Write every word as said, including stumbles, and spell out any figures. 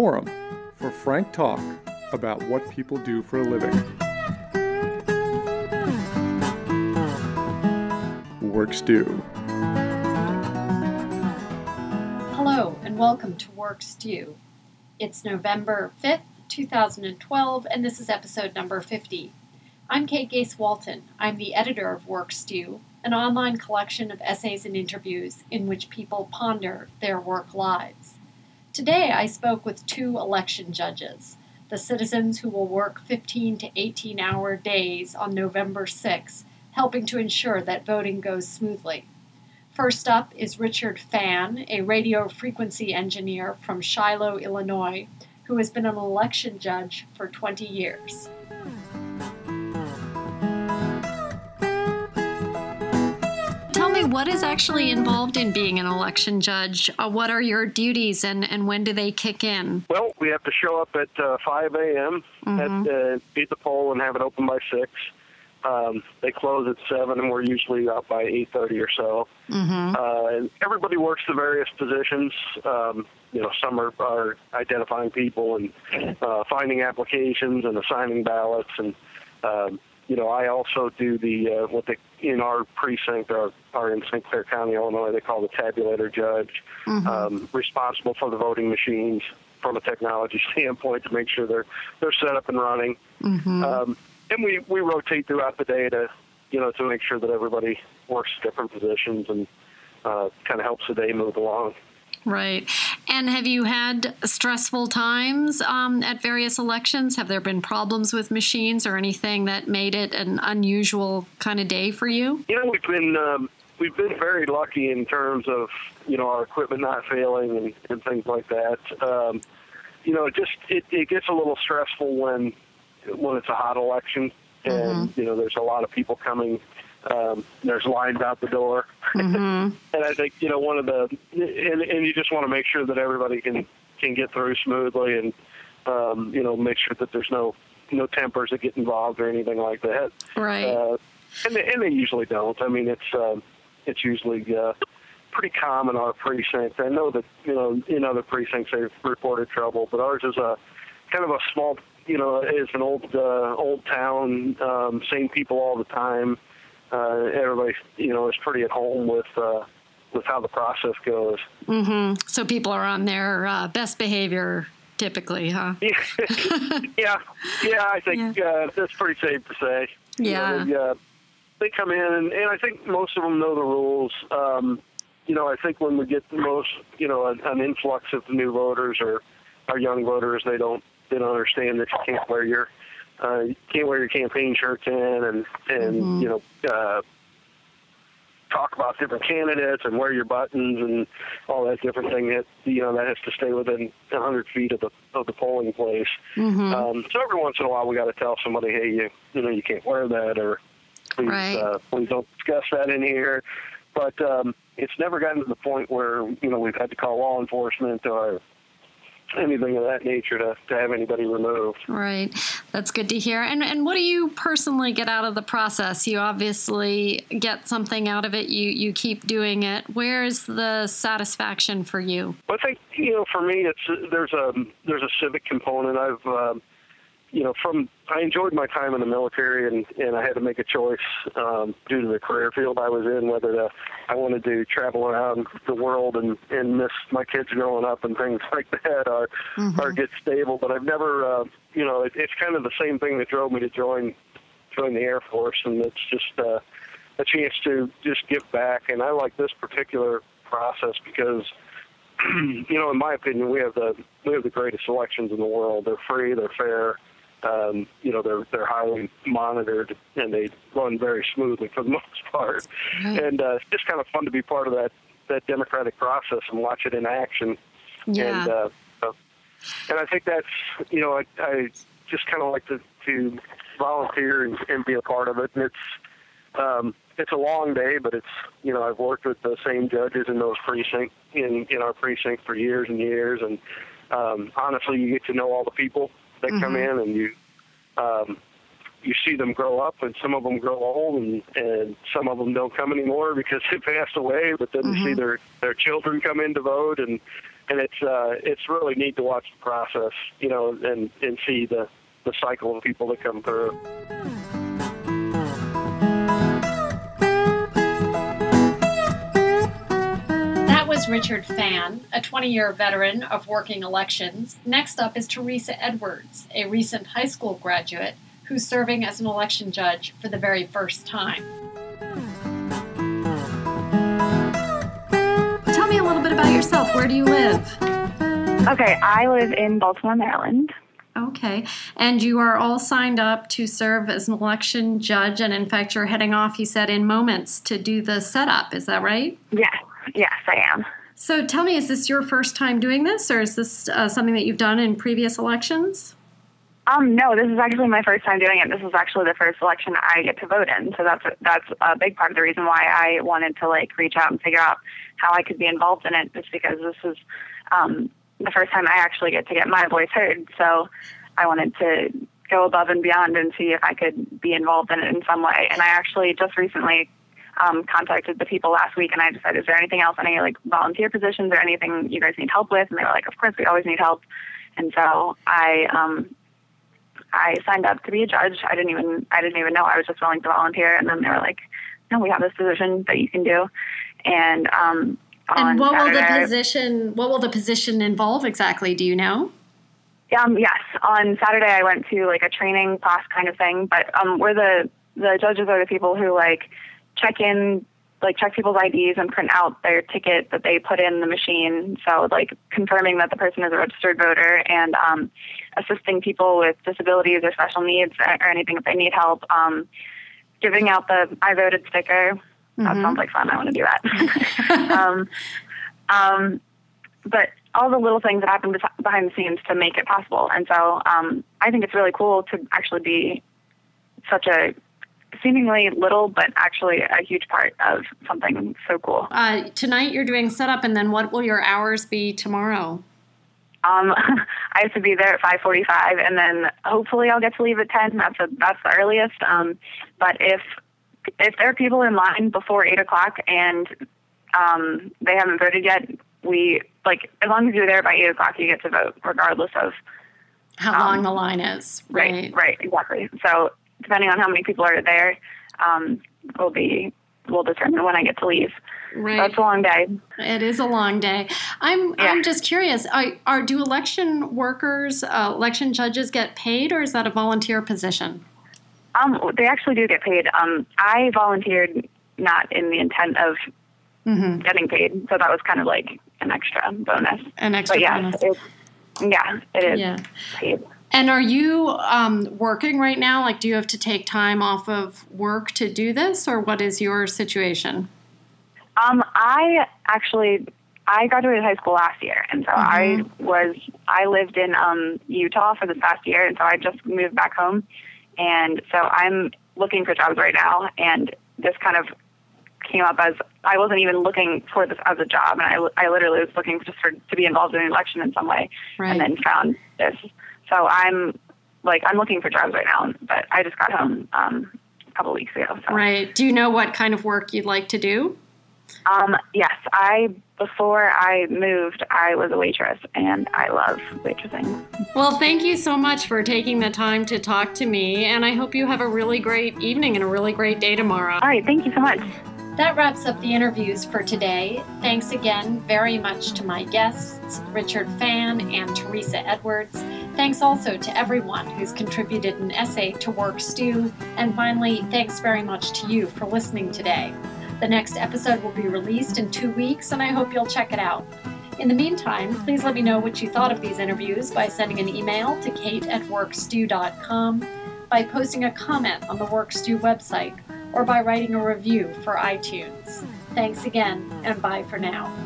forum for frank talk about what people do for a living. WorkStew. Hello and welcome to WorkStew. It's November fifth, twenty twelve, and this is episode number fifty. I'm Kate Gase-Walton. I'm the editor of WorkStew, an online collection of essays and interviews in which people ponder their work lives. Today I spoke with two election judges, the citizens who will work fifteen to eighteen hour days on November sixth, helping to ensure that voting goes smoothly. First up is Richard Phan, a radio frequency engineer from Shiloh, Illinois, who has been an election judge for twenty years. Tell me, what is actually involved in being an election judge? Uh, what are your duties and, and when do they kick in? Well, we have to show up at uh, five a.m., mm-hmm. at, uh, beat the poll and have it open by six. Um, they close at seven, and we're usually out by eight thirty or so. Mm-hmm. Uh, and everybody works the various positions. Um, you know, some are, are identifying people and uh, finding applications and assigning ballots. And, um, you know, I also do the, uh, what they, in our precinct, our, our in Saint Clair County, Illinois, they call the tabulator judge, mm-hmm. um, responsible for the voting machines from a technology standpoint to make sure they're, they're set up and running. Mm-hmm. Um, And we, we rotate throughout the day to, you know, to make sure that everybody works different positions and uh, kind of helps the day move along. Right. And have you had stressful times um, at various elections? Have there been problems with machines or anything that made it an unusual kind of day for you? You know, we've been um, we've been very lucky in terms of, you know, our equipment not failing and, and things like that. Um, you know, it just it, it gets a little stressful when. when it's a hot election and, mm-hmm. you know, there's a lot of people coming, um, there's lines out the door. Mm-hmm. And I think, you know, one of the, and, and you just want to make sure that everybody can, can get through smoothly and, um, you know, make sure that there's no, no tempers that get involved or anything like that. Right. Uh, and they, and they usually don't. I mean, it's, um, it's usually, uh, pretty common in our precinct. I know that, you know, in other precincts they've reported trouble, but ours is a kind of a small, you know, it's an old uh, old town, um, same people all the time. Uh, everybody, you know, is pretty at home with uh, with how the process goes. Mm-hmm. So people are on their uh, best behavior typically, huh? yeah, yeah, yeah. I think yeah. Uh, that's pretty safe to say. Yeah. You know, they, uh, they come in, and, and I think most of them know the rules. Um, you know, I think when we get the most, you know, an, an influx of new voters or our young voters, they don't. They don't understand that you can't wear your uh, you can't wear your campaign shirts in and and mm-hmm. you know uh, talk about different candidates and wear your buttons and all that different thing. That you know that has to stay within a hundred feet of the of the polling place. Mm-hmm. Um, so every once in a while we got to tell somebody, hey, you you know you can't wear that, or please right. uh, please don't discuss that in here. But um, it's never gotten to the point where you know we've had to call law enforcement or anything of that nature to, to have anybody removed. Right. That's good to hear. And and what do you personally get out of the process? You obviously get something out of it. You you keep doing it. Where is the satisfaction for you? Well, I think, you know, for me, it's there's a there's a civic component. I've, uh, you know, from I enjoyed my time in the military, and, and I had to make a choice um, due to the career field I was in, whether to, I wanted to travel around the world and, and miss my kids growing up and things like that, or, mm-hmm. or get stable. But I've never, uh, you know, it, it's kind of the same thing that drove me to join join the Air Force, and it's just uh, a chance to just give back. And I like this particular process because, you know, in my opinion, we have the we have the greatest elections in the world. They're free, they're fair. Um, you know, they're they're highly monitored, and they run very smoothly for the most part. Right. And uh, it's just kind of fun to be part of that, that democratic process and watch it in action. Yeah. And uh, uh, and I think that's, you know, I, I just kind of like to, to volunteer and, and be a part of it. And it's um, it's a long day, but it's, you know, I've worked with the same judges in those precincts, in, in our precinct for years and years. And um, honestly, you get to know all the people that mm-hmm. come in, and you um, you see them grow up, and some of them grow old, and, and some of them don't come anymore because they passed away, but then mm-hmm. you see their, their children come in to vote, and and it's uh, it's really neat to watch the process, you know, and, and see the, the cycle of people that come through. That was Richard Phan, a twenty-year veteran of working elections. Next up is Teresa Edwards, a recent high school graduate who's serving as an election judge for the very first time. Tell me a little bit about yourself. Where do you live? Okay, I live in Baltimore, Maryland. Okay, and you are all signed up to serve as an election judge, and in fact, you're heading off, you said, in moments to do the setup. Is that right? Yes, yes, I am. So tell me, is this your first time doing this, or is this uh, something that you've done in previous elections? Um, no, this is actually my first time doing it. This is actually the first election I get to vote in, so that's a, that's a big part of the reason why I wanted to like reach out and figure out how I could be involved in it, just because this is um, the first time I actually get to get my voice heard. So I wanted to go above and beyond and see if I could be involved in it in some way. And I actually just recently um, contacted the people last week, and I decided, is there anything else, any like volunteer positions or anything you guys need help with? And they were like, of course, we always need help. And so I um, I signed up to be a judge. I didn't even I didn't even know I was just willing to volunteer. And then they were like, no, we have this position that you can do. And um, on and what Saturday, will the position what will the position involve exactly? Do you know? Um, yes. On Saturday, I went to like a training class kind of thing, but um, we're the the judges are the people who like check in, like check people's I Ds and print out their ticket that they put in the machine. So like confirming that the person is a registered voter, and um, assisting people with disabilities or special needs or anything if they need help. Um, giving out the I voted sticker. Mm-hmm. That sounds like fun. I want to do that. um, um, but all the little things that happen behind the scenes to make it possible. And so um, I think it's really cool to actually be such a seemingly little, but actually a huge part of something so cool. Uh, tonight you're doing setup, and then what will your hours be tomorrow? Um, I have to be there at five forty-five, and then hopefully I'll get to leave at ten. That's a, that's the earliest. Um, but if if there are people in line before eight o'clock and um, they haven't voted yet, we like as long as you're there by eight o'clock, you get to vote, regardless of how um, long the line is. Right, right, right, exactly. So depending on how many people are there, um, will be will determine when I get to leave. Right. That's a long day. It is a long day. I'm yeah. I'm just curious. Are, are do election workers, uh, election judges get paid, or is that a volunteer position? Um, they actually do get paid. Um, I volunteered not in the intent of mm-hmm. getting paid, so that was kind of like an extra bonus. An extra but yeah, bonus. It, yeah, it is yeah. paid. And are you um, working right now? Like, do you have to take time off of work to do this, or what is your situation? Um, I actually, I graduated high school last year, and so mm-hmm. I was, I lived in um, Utah for this past year, and so I just moved back home, and so I'm looking for jobs right now, and this kind of came up as, I wasn't even looking for this as a job, and I, I literally was looking just for, to be involved in an election in some way, right. and then found this. So I'm, like, I'm looking for jobs right now, but I just got home um, a couple weeks ago. So. Right. Do you know what kind of work you'd like to do? Um, yes, I, before I moved, I was a waitress, and I love waitressing. Well, thank you so much for taking the time to talk to me, and I hope you have a really great evening and a really great day tomorrow. All right, thank you so much. That wraps up the interviews for today. Thanks again very much to my guests, Richard Phan and Teresa Edwards. Thanks also to everyone who's contributed an essay to WorkStew. And finally, thanks very much to you for listening today. The next episode will be released in two weeks, and I hope you'll check it out. In the meantime, please let me know what you thought of these interviews by sending an email to kate at workstew dot com, by posting a comment on the WorkStew website, or by writing a review for iTunes. Thanks again, and bye for now.